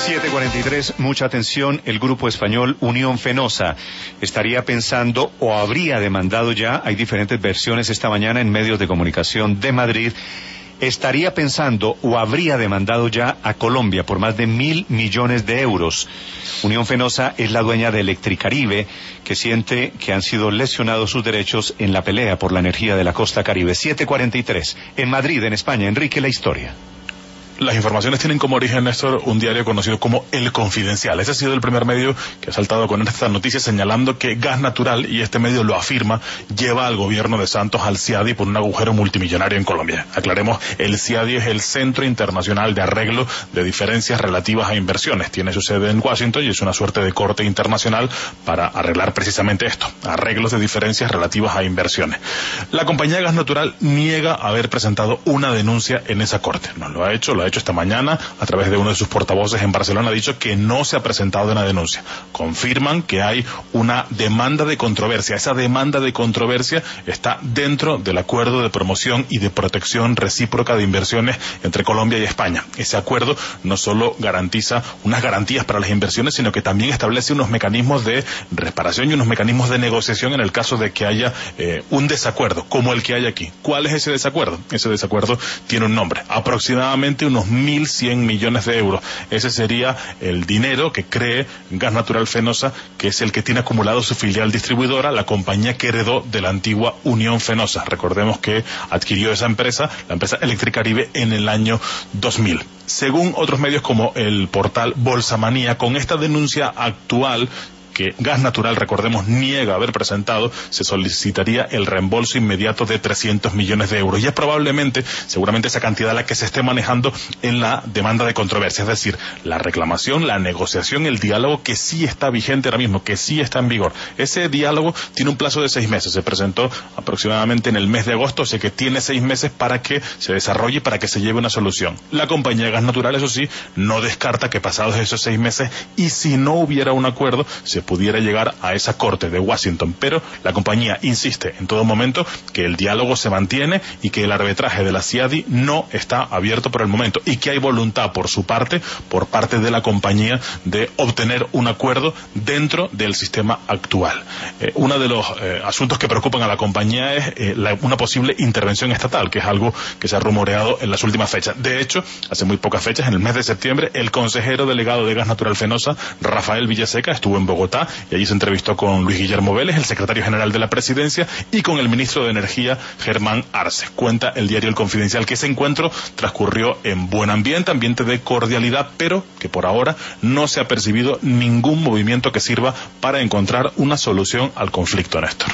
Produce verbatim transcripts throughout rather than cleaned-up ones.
siete cuarenta y tres, mucha atención, el grupo español Unión Fenosa estaría pensando o habría demandado ya, hay diferentes versiones esta mañana en medios de comunicación de Madrid, estaría pensando o habría demandado ya a Colombia por más de mil millones de euros. Unión Fenosa es la dueña de Electricaribe, que siente que han sido lesionados sus derechos en la pelea por la energía de la costa caribe. siete cuarenta y tres, en Madrid, en España. Enrique, la historia. Las informaciones tienen como origen, Néstor, un diario conocido como El Confidencial. Ese ha sido el primer medio que ha saltado con esta noticia señalando que Gas Natural, y este medio lo afirma, lleva al gobierno de Santos al CIADI por un agujero multimillonario en Colombia. Aclaremos, el CIADI es el Centro Internacional de Arreglo de Diferencias Relativas a Inversiones. Tiene su sede en Washington y es una suerte de corte internacional para arreglar precisamente esto, arreglos de diferencias relativas a inversiones. La compañía Gas Natural niega haber presentado una denuncia en esa corte. No lo ha hecho, lo ha hecho esta mañana a través de uno de sus portavoces en Barcelona. Ha dicho que no se ha presentado una denuncia. Confirman que hay una demanda de controversia. Esa demanda de controversia está dentro del acuerdo de promoción y de protección recíproca de inversiones entre Colombia y España. Ese acuerdo no solo garantiza unas garantías para las inversiones, sino que también establece unos mecanismos de reparación y unos mecanismos de negociación en el caso de que haya eh, un desacuerdo, como el que hay aquí. ¿Cuál es ese desacuerdo? Ese desacuerdo tiene un nombre. Aproximadamente unos mil cien millones de euros. Ese sería el dinero que cree Gas Natural Fenosa, que es el que tiene acumulado su filial distribuidora, la compañía que heredó de la antigua Unión Fenosa. Recordemos que adquirió esa empresa, la empresa Electricaribe, en el año dos mil. Según otros medios como el portal Bolsamanía, con esta denuncia actual que Gas Natural, recordemos, niega haber presentado, se solicitaría el reembolso inmediato de trescientos millones de euros. Y es probablemente, seguramente esa cantidad la que se esté manejando en la demanda de controversia, es decir, la reclamación, la negociación, el diálogo que sí está vigente ahora mismo, que sí está en vigor. Ese diálogo tiene un plazo de seis meses, se presentó aproximadamente en el mes de agosto, o sea que tiene seis meses para que se desarrolle, para que se lleve una solución. La compañía Gas Natural, eso sí, no descarta que pasados esos seis meses, y si no hubiera un acuerdo, se pudiera llegar a esa corte de Washington, pero la compañía insiste en todo momento que el diálogo se mantiene y que el arbitraje de la CIADI no está abierto por el momento y que hay voluntad por su parte, por parte de la compañía, de obtener un acuerdo dentro del sistema actual. Eh, uno de los eh, asuntos que preocupan a la compañía es eh, la, una posible intervención estatal, que es algo que se ha rumoreado en las últimas fechas. De hecho, hace muy pocas fechas, en el mes de septiembre, el consejero delegado de Gas Natural Fenosa, Rafael Villaseca, estuvo en Bogotá y allí se entrevistó con Luis Guillermo Vélez, el secretario general de la presidencia, y con el ministro de Energía, Germán Arce. Cuenta el diario El Confidencial que ese encuentro transcurrió en buen ambiente, ambiente de cordialidad, pero que por ahora no se ha percibido ningún movimiento que sirva para encontrar una solución al conflicto, Néstor.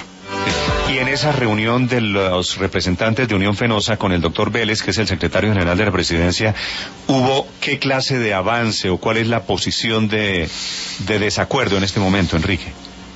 Y en esa reunión de los representantes de Unión Fenosa con el doctor Vélez, que es el secretario general de la presidencia, ¿hubo qué clase de avance o cuál es la posición de, de desacuerdo en este momento, Enrique?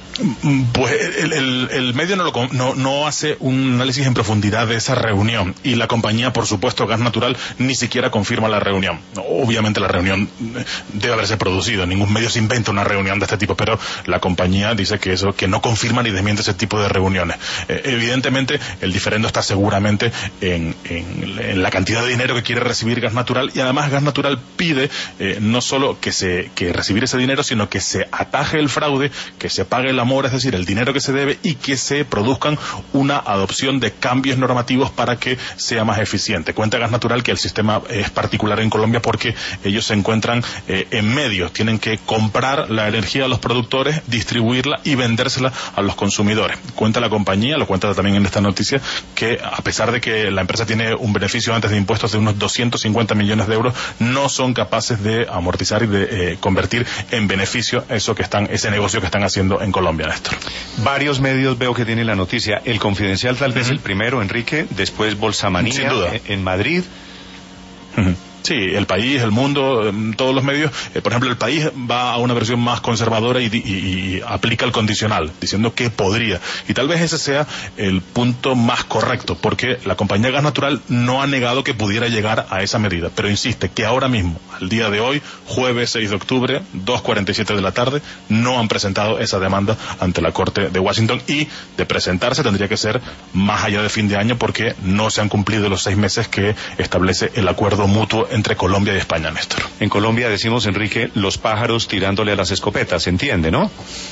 Pues el, el, el medio no, lo, no, no hace un análisis en profundidad de esa reunión, y la compañía, por supuesto, Gas Natural, ni siquiera confirma la reunión. Obviamente la reunión debe haberse producido, ningún medio se inventa una reunión de este tipo, pero la compañía dice que eso, que no confirma ni desmiente ese tipo de reuniones. Eh, evidentemente el diferendo está seguramente en, en, en la cantidad de dinero que quiere recibir Gas Natural, y además Gas Natural pide eh, no solo que se que recibir ese dinero, sino que se ataje el fraude, que se pague la es decir, el dinero que se debe, y que se produzcan una adopción de cambios normativos para que sea más eficiente. Cuenta Gas Natural que el sistema es particular en Colombia porque ellos se encuentran eh, en medio, tienen que comprar la energía a los productores, distribuirla y vendérsela a los consumidores. Cuenta la compañía, lo cuenta también en esta noticia, que a pesar de que la empresa tiene un beneficio antes de impuestos de unos doscientos cincuenta millones de euros, no son capaces de amortizar y de eh, convertir en beneficio eso que están, ese negocio que están haciendo en Colombia. Néstor. Varios medios veo que tienen la noticia. El Confidencial tal vez uh-huh. el primero, Enrique, después Bolsamanía, sin duda, en Madrid. Uh-huh. Sí, El País, El Mundo, todos los medios. Eh, por ejemplo, El País va a una versión más conservadora y, y, y aplica el condicional, diciendo que podría. Y tal vez ese sea el punto más correcto, porque la compañía Gas Natural no ha negado que pudiera llegar a esa medida, pero insiste que ahora mismo, al día de hoy, jueves seis de octubre, dos cuarenta y siete de la tarde, no han presentado esa demanda ante la Corte de Washington, y de presentarse tendría que ser más allá de fin de año, porque no se han cumplido los seis meses que establece el acuerdo mutuo entre Colombia y España, Néstor. En Colombia decimos, Enrique, los pájaros tirándole a las escopetas, ¿se entiende, no?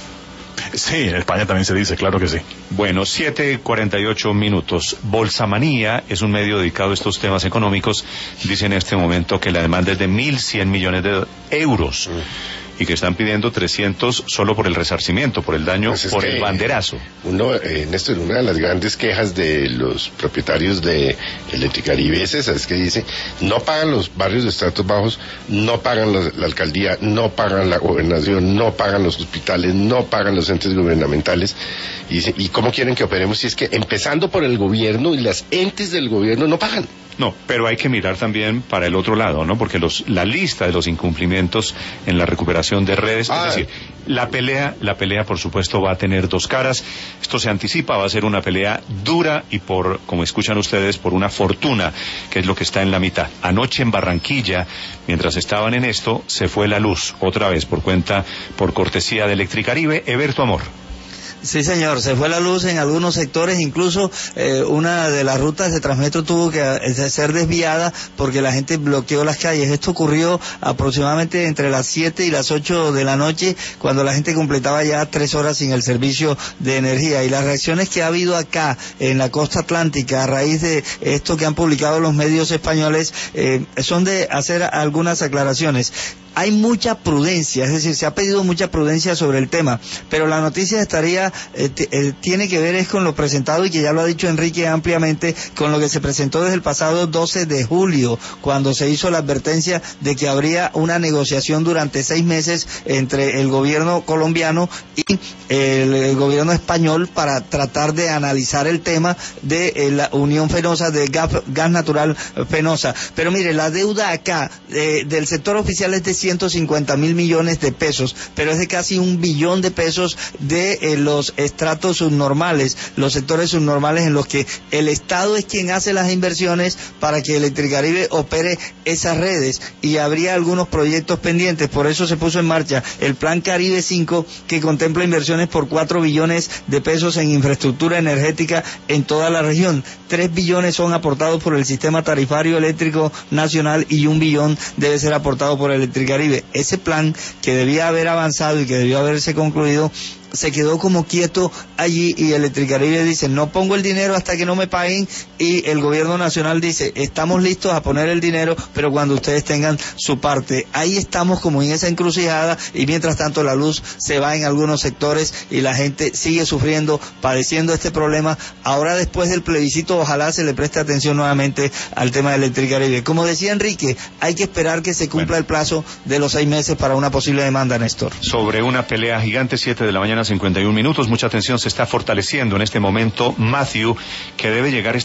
Sí, en España también se dice, claro que sí. Bueno, siete cuarenta y ocho minutos. Bolsamanía es un medio dedicado a estos temas económicos. Dice en este momento que la demanda es de mil cien millones de euros. Mm. Y que están pidiendo trescientos solo por el resarcimiento, por el daño, pues por el banderazo. Uno, eh, Néstor, una de las grandes quejas de los propietarios de Electricaribe es esa, es que dice, no pagan los barrios de estratos bajos, no pagan la, la alcaldía, no pagan la gobernación, no pagan los hospitales, no pagan los entes gubernamentales. Y dice, ¿y cómo quieren que operemos si es que empezando por el gobierno y las entes del gobierno no pagan? No, pero hay que mirar también para el otro lado, ¿no? Porque los, la lista de los incumplimientos en la recuperación de redes, ah, es decir, la pelea, la pelea por supuesto va a tener dos caras. Esto se anticipa, va a ser una pelea dura y por, como escuchan ustedes, por una fortuna, que es lo que está en la mitad. Anoche en Barranquilla, mientras estaban en esto, se fue la luz, otra vez por cuenta, por cortesía de Electricaribe. Eberto Amor. Sí, señor, se fue la luz en algunos sectores, incluso eh, una de las rutas de Transmetro tuvo que eh, ser desviada porque la gente bloqueó las calles. Esto ocurrió aproximadamente entre las siete y las ocho de la noche, cuando la gente completaba ya tres horas sin el servicio de energía. Y las reacciones que ha habido acá en la costa atlántica a raíz de esto que han publicado los medios españoles eh, son de hacer algunas aclaraciones. Hay mucha prudencia, es decir, se ha pedido mucha prudencia sobre el tema, pero la noticia estaría, eh, t- eh, tiene que ver es con lo presentado, y que ya lo ha dicho Enrique ampliamente, con lo que se presentó desde el pasado doce de julio, cuando se hizo la advertencia de que habría una negociación durante seis meses entre el gobierno colombiano y el, el gobierno español para tratar de analizar el tema de eh, la Unión Fenosa, de gas, gas natural Fenosa. Pero mire, la deuda acá eh, del sector oficial es de ciento cincuenta mil millones de pesos, pero es de casi un billón de pesos de eh, los estratos subnormales, los sectores subnormales en los que el Estado es quien hace las inversiones para que Electricaribe opere esas redes, y habría algunos proyectos pendientes. Por eso se puso en marcha el Plan Caribe cinco, que contempla inversiones por cuatro billones de pesos en infraestructura energética en toda la región. tres billones son aportados por el Sistema Tarifario Eléctrico Nacional y un billón debe ser aportado por Electricaribe. Ese plan, que debía haber avanzado y que debió haberse concluido, se quedó como quieto allí, y Electricaribe dice, no pongo el dinero hasta que no me paguen, y el gobierno nacional dice, estamos listos a poner el dinero, pero cuando ustedes tengan su parte. Ahí estamos como en esa encrucijada, y mientras tanto la luz se va en algunos sectores y la gente sigue sufriendo, padeciendo este problema. Ahora, después del plebiscito, ojalá se le preste atención nuevamente al tema de Electricaribe. Como decía Enrique, hay que esperar que se cumpla bueno. el plazo de los seis meses para una posible demanda, Néstor. Sobre una pelea gigante, siete de la mañana, cincuenta y un minutos. Mucha atención, se está fortaleciendo en este momento Matthew, que debe llegar